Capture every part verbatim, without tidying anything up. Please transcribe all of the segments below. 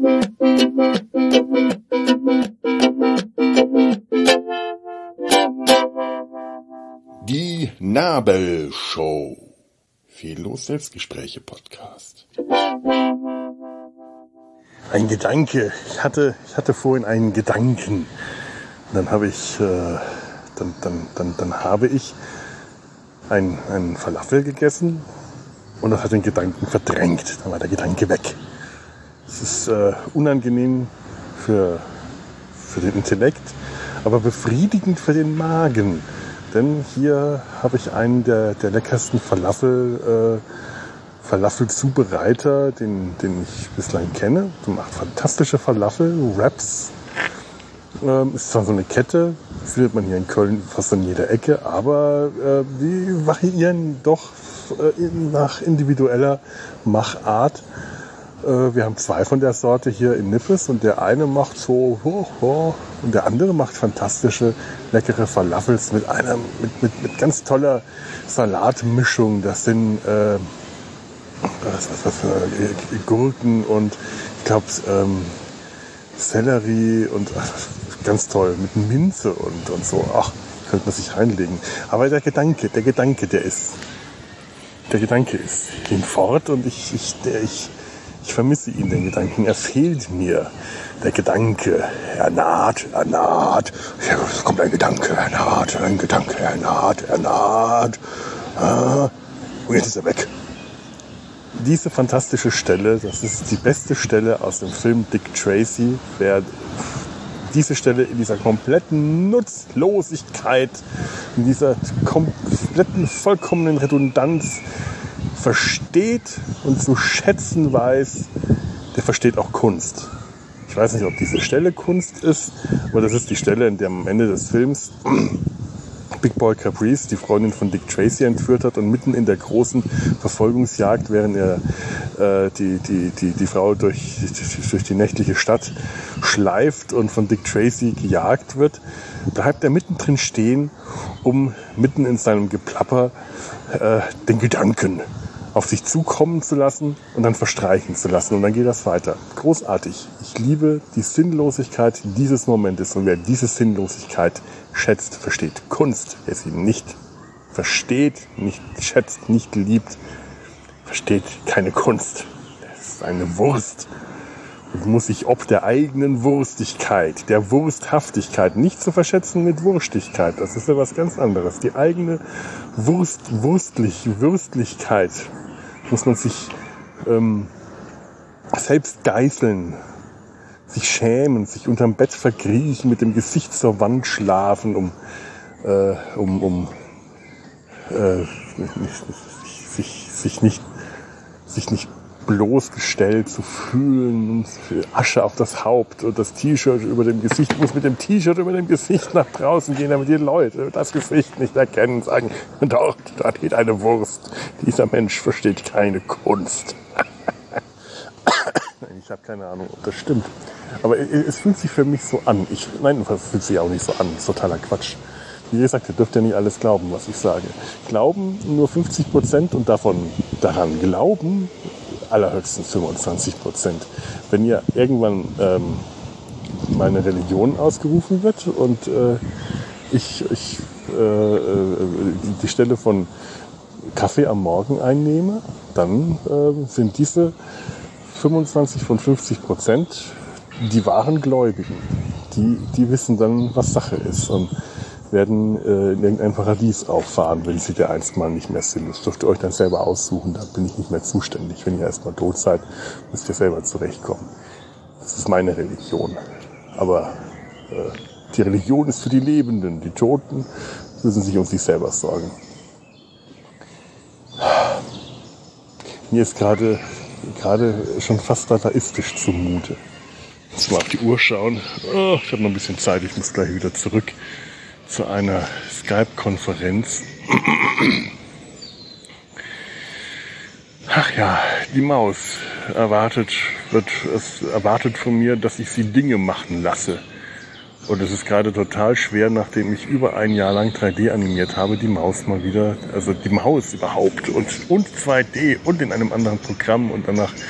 Die Nabelshow. Fehllos Selbstgespräche Podcast. Ein Gedanke. Ich hatte, ich hatte vorhin einen Gedanken. Und dann habe ich, äh, dann, dann, dann, dann habe ich ein, einen Falafel gegessen und das hat den Gedanken verdrängt. Dann war der Gedanke weg. Es ist äh, unangenehm für, für den Intellekt, aber befriedigend für den Magen. Denn hier habe ich einen der, der leckersten Falafel, äh, Falafel-Zubereiter, den, den ich bislang kenne. Der macht fantastische Falafel, Wraps. Ähm, ist zwar so eine Kette, findet man hier in Köln fast an jeder Ecke, aber äh, die variieren doch äh, nach individueller Machart. Äh, wir haben zwei von der Sorte hier in Nippes und der eine macht so oh, oh, und der andere macht fantastische, leckere Falafels mit einer mit, mit, mit ganz toller Salatmischung. Das sind äh, was, was, was, äh, Gurken und ich glaube ähm, Sellerie und ach, ganz toll mit Minze und, und so. Ach, könnte man sich reinlegen. Aber der Gedanke, der Gedanke, der ist, der Gedanke ist hinfort und ich, ich, der, ich, ich vermisse ihn, den Gedanken. Er fehlt mir. Der Gedanke, er naht, er naht. Ja, es kommt ein Gedanke, er naht, ein Gedanke, er naht, er naht. Ah, und jetzt ist er weg. Diese fantastische Stelle, das ist die beste Stelle aus dem Film Dick Tracy. Wer diese Stelle in dieser kompletten Nutzlosigkeit, in dieser kompletten, vollkommenen Redundanz versteht und zu schätzen weiß, der versteht auch Kunst. Ich weiß nicht, ob diese Stelle Kunst ist, aber das ist die Stelle, in der am Ende des Films Big Boy Caprice die Freundin von Dick Tracy entführt hat und mitten in der großen Verfolgungsjagd, während er äh, die, die, die, die Frau durch, durch die nächtliche Stadt schleift und von Dick Tracy gejagt wird, bleibt er mittendrin stehen, um mitten in seinem Geplapper äh, den Gedanken auf sich zukommen zu lassen und dann verstreichen zu lassen. Und dann geht das weiter. Großartig. Ich liebe die Sinnlosigkeit dieses Momentes. Und wer diese Sinnlosigkeit schätzt, versteht Kunst. Wer sie nicht versteht, nicht schätzt, nicht liebt, versteht keine Kunst. Das ist eine Wurst. Und muss sich ob der eigenen Wurstigkeit, der Wursthaftigkeit, nicht zu verschätzen mit Wurstigkeit. Das ist ja was ganz anderes. Die eigene Wurst, Wurstlich, Würstlichkeit muss man sich ähm, selbst geißeln, sich schämen, sich unterm Bett verkriechen, mit dem Gesicht zur Wand schlafen, um, äh, um, um äh, sich, sich nicht, sich nicht bloßgestellt zu fühlen und Asche auf das Haupt und das T-Shirt über dem Gesicht. Ich muss mit dem T-Shirt über dem Gesicht nach draußen gehen, damit die Leute das Gesicht nicht erkennen, sagen, dort, dort geht eine Wurst. Dieser Mensch versteht keine Kunst. Ich habe keine Ahnung, ob das stimmt. Aber es fühlt sich für mich so an. Ich, nein, es fühlt sich auch nicht so an. Das ist totaler Quatsch. Wie gesagt, ihr dürft ja nicht alles glauben, was ich sage. Glauben nur fünfzig Prozent und davon daran glauben allerhöchstens fünfundzwanzig Prozent. Wenn ihr irgendwann ähm, meine Religion ausgerufen wird und äh, ich, ich äh, die Stelle von Kaffee am Morgen einnehme, dann äh, sind diese fünfundzwanzig von fünfzig Prozent die wahren Gläubigen. Die, die wissen dann, was Sache ist und werden äh, in irgendein Paradies auffahren, wenn sie der einst mal nicht mehr sind. Das dürft ihr euch dann selber aussuchen, da bin ich nicht mehr zuständig. Wenn ihr erstmal tot seid, müsst ihr selber zurechtkommen. Das ist meine Religion. Aber äh, die Religion ist für die Lebenden. Die Toten müssen sich um sich selber sorgen. Mir ist gerade gerade schon fast dadaistisch zumute. Jetzt mal auf die Uhr schauen. Oh, ich habe noch ein bisschen Zeit, ich muss gleich wieder zurück zu einer Skype-Konferenz. Ach ja, die Maus erwartet, wird, es erwartet von mir, dass ich sie Dinge machen lasse. Und es ist gerade total schwer, nachdem ich über ein Jahr lang drei D animiert habe, die Maus mal wieder, also die Maus überhaupt und, und zwei D und in einem anderen Programm und danach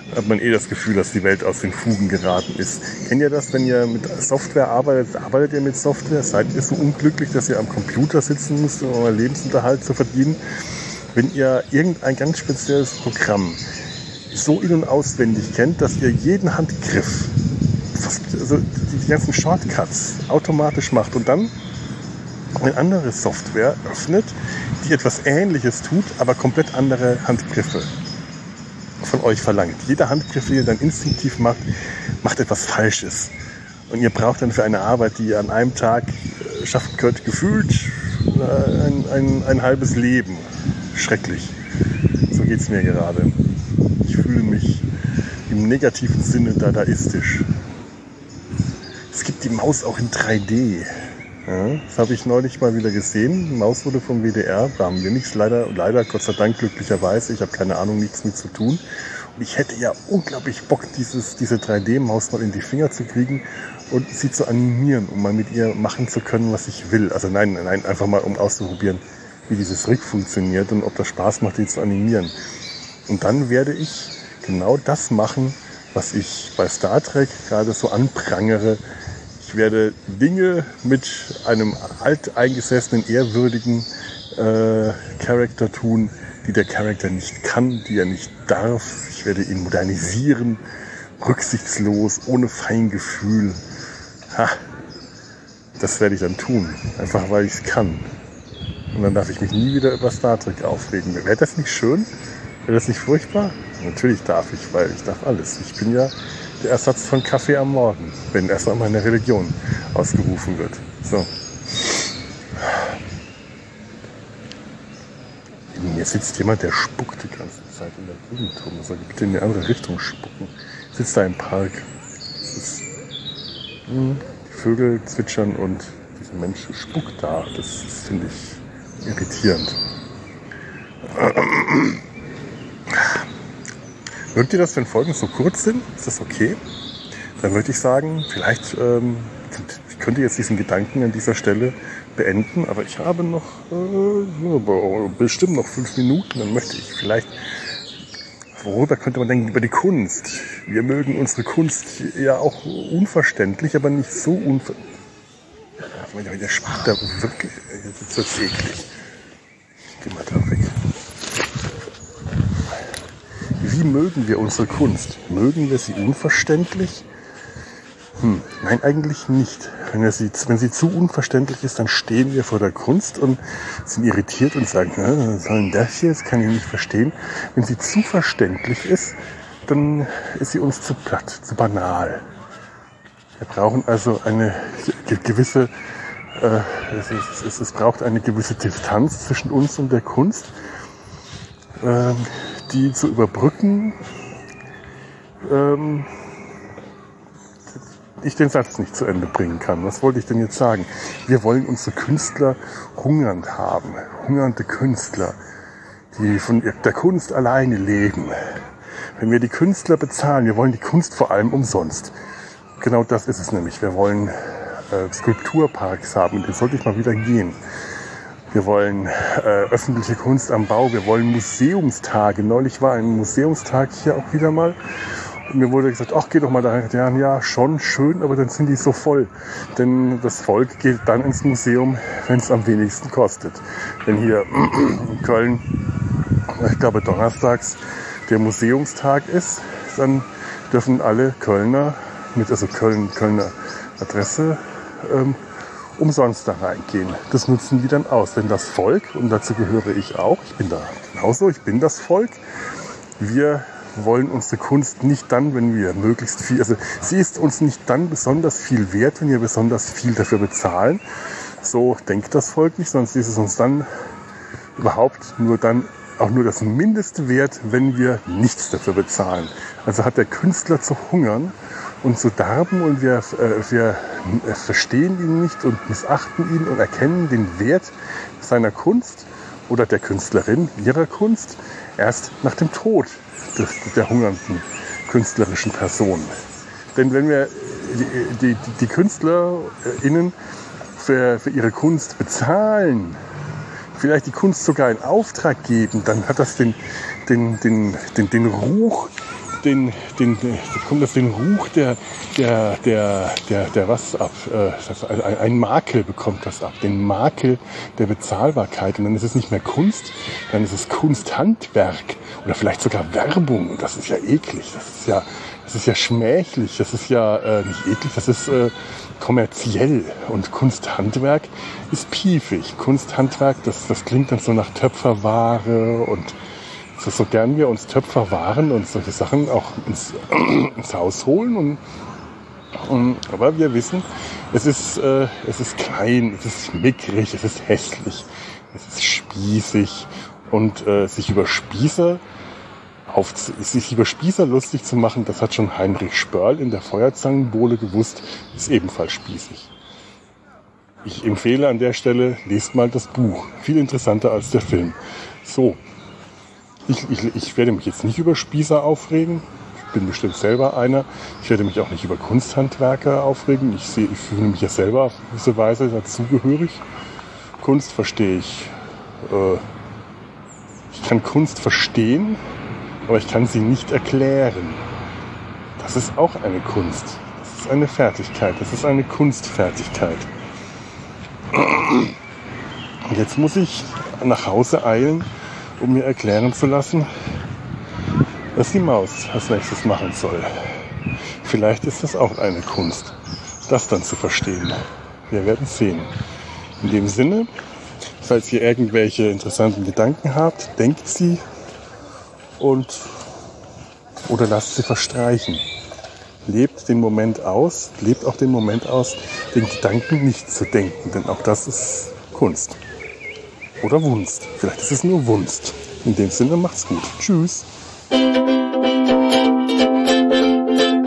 hat man eh das Gefühl, dass die Welt aus den Fugen geraten ist. Kennt ihr das, wenn ihr mit Software arbeitet? Arbeitet ihr mit Software? Seid ihr so unglücklich, dass ihr am Computer sitzen müsst, um euren Lebensunterhalt zu verdienen? Wenn ihr irgendein ganz spezielles Programm so in- und auswendig kennt, dass ihr jeden Handgriff, fast, also die ganzen Shortcuts automatisch macht und dann eine andere Software öffnet, die etwas Ähnliches tut, aber komplett andere Handgriffe von euch verlangt. Jeder Handgriff, den ihr dann instinktiv macht, macht etwas Falsches. Und ihr braucht dann für eine Arbeit, die ihr an einem Tag schaffen könnt, gefühlt ein, ein, ein halbes Leben. Schrecklich. So geht's mir gerade. Ich fühle mich im negativen Sinne dadaistisch. Es gibt die Maus auch in drei D. Ja, das habe ich neulich mal wieder gesehen. Die Maus wurde vom W D R. Da haben wir nichts, leider, leider, Gott sei Dank, glücklicherweise. Ich habe keine Ahnung, nichts mit zu tun. Und ich hätte ja unglaublich Bock, dieses, diese drei D-Maus mal in die Finger zu kriegen und sie zu animieren, um mal mit ihr machen zu können, was ich will. Also nein, nein, einfach mal, um auszuprobieren, wie dieses Rig funktioniert und ob das Spaß macht, die zu animieren. Und dann werde ich genau das machen, was ich bei Star Trek gerade so anprangere. Ich werde Dinge mit einem alteingesessenen, ehrwürdigen äh, Charakter tun, die der Charakter nicht kann, die er nicht darf. Ich werde ihn modernisieren, rücksichtslos, ohne Feingefühl. Ha, das werde ich dann tun, einfach weil ich es kann. Und dann darf ich mich nie wieder über Star Trek aufregen. Wäre das nicht schön? Wäre das nicht furchtbar? Natürlich darf ich, weil ich darf alles. Ich bin ja der Ersatz von Kaffee am Morgen, wenn erstmal meine Religion ausgerufen wird. So. In mir sitzt jemand, der spuckt die ganze Zeit in der Gegend rum. Soll bitte in eine andere Richtung spucken. Sitzt da im Park. Das ist, mh, die Vögel zwitschern und dieser Mensch spuckt da. Das, das finde ich irritierend. Mögt ihr das, wenn Folgen so kurz sind? Ist das okay? Dann würde ich sagen, vielleicht ähm, ich könnte jetzt diesen Gedanken an dieser Stelle beenden, aber ich habe noch äh, bestimmt noch fünf Minuten. Dann möchte ich vielleicht, worüber könnte man denken, über die Kunst. Wir mögen unsere Kunst ja auch unverständlich, aber nicht so unverständlich. Der spuckt da wirklich, jetzt ist das eklig. Geh mal da weg. Wie mögen wir unsere Kunst? Mögen wir sie unverständlich? Hm, nein, eigentlich nicht. Wenn, wir sie, wenn sie zu unverständlich ist, dann stehen wir vor der Kunst und sind irritiert und sagen, was soll denn das hier? Das kann ich nicht verstehen. Wenn sie zu verständlich ist, dann ist sie uns zu platt, zu banal. Wir brauchen also eine gewisse, äh, es, es, es braucht eine gewisse Distanz zwischen uns und der Kunst, äh, die zu überbrücken, ähm, ich den Satz nicht zu Ende bringen kann. Was wollte ich denn jetzt sagen? Wir wollen unsere Künstler hungernd haben. Hungernde Künstler, die von der Kunst alleine leben. Wenn wir die Künstler bezahlen, wir wollen die Kunst vor allem umsonst. Genau das ist es nämlich. Wir wollen äh, Skulpturparks haben, in den sollte ich mal wieder gehen. Wir wollen äh, öffentliche Kunst am Bau. Wir wollen Museumstage. Neulich war ein Museumstag hier auch wieder mal. Und mir wurde gesagt, ach, geh doch mal da. Ja, ja, schon schön, aber dann sind die so voll. Denn das Volk geht dann ins Museum, wenn es am wenigsten kostet. Wenn hier in Köln, ich glaube donnerstags, der Museumstag ist, dann dürfen alle Kölner mit, also Köln, Kölner Adresse, ähm, umsonst da reingehen. Das nutzen die dann aus. Denn das Volk, und dazu gehöre ich auch, ich bin da genauso, ich bin das Volk, wir wollen unsere Kunst nicht dann, wenn wir möglichst viel, also sie ist uns nicht dann besonders viel wert, wenn wir besonders viel dafür bezahlen. So denkt das Volk nicht, sondern sie ist es uns dann überhaupt nur dann auch nur das Mindeste wert, wenn wir nichts dafür bezahlen. Also hat der Künstler zu hungern und zu darben und wir, äh, wir äh, verstehen ihn nicht und missachten ihn und erkennen den Wert seiner Kunst oder der Künstlerin, ihrer Kunst, erst nach dem Tod des, der hungernden künstlerischen Person. Denn wenn wir die, die, die KünstlerInnen für, für ihre Kunst bezahlen, vielleicht die Kunst sogar in Auftrag geben, dann hat das den, den, den, den, den Ruch den, den, den bekommt das den Ruch der, der, der, der, der was ab, äh, das, ein, ein Makel bekommt das ab, den Makel der Bezahlbarkeit. Und dann ist es nicht mehr Kunst, dann ist es Kunsthandwerk oder vielleicht sogar Werbung. Und das ist ja eklig, das ist ja, das ist ja schmählich, das ist ja äh, nicht eklig, das ist äh, kommerziell. Und Kunsthandwerk ist piefig. Kunsthandwerk, das, das klingt dann so nach Töpferware und so, so gern wir uns Töpferwaren und solche Sachen auch ins, ins Haus holen. Und, und, aber wir wissen, es ist, äh, es ist klein, es ist mickrig, es ist hässlich, es ist spießig. Und äh, sich über Spießer auf, sich über Spießer lustig zu machen, das hat schon Heinrich Spörl in der Feuerzangenbowle gewusst, ist ebenfalls spießig. Ich empfehle an der Stelle, lest mal das Buch. Viel interessanter als der Film. So, ich, ich, ich werde mich jetzt nicht über Spießer aufregen. Ich bin bestimmt selber einer. Ich werde mich auch nicht über Kunsthandwerker aufregen. Ich, sehe, ich fühle mich ja selber auf gewisse Weise dazugehörig. Kunst verstehe ich. Äh, ich kann Kunst verstehen, aber ich kann sie nicht erklären. Das ist auch eine Kunst. Das ist eine Fertigkeit. Das ist eine Kunstfertigkeit. Und jetzt muss ich nach Hause eilen, um mir erklären zu lassen, was die Maus als nächstes machen soll. Vielleicht ist das auch eine Kunst, das dann zu verstehen. Wir werden sehen. In dem Sinne, falls ihr irgendwelche interessanten Gedanken habt, denkt sie und oder lasst sie verstreichen. Lebt den Moment aus, lebt auch den Moment aus, den Gedanken nicht zu denken, denn auch das ist Kunst. Oder Wunst. Vielleicht ist es nur Wunst. In dem Sinne, macht's gut. Tschüss.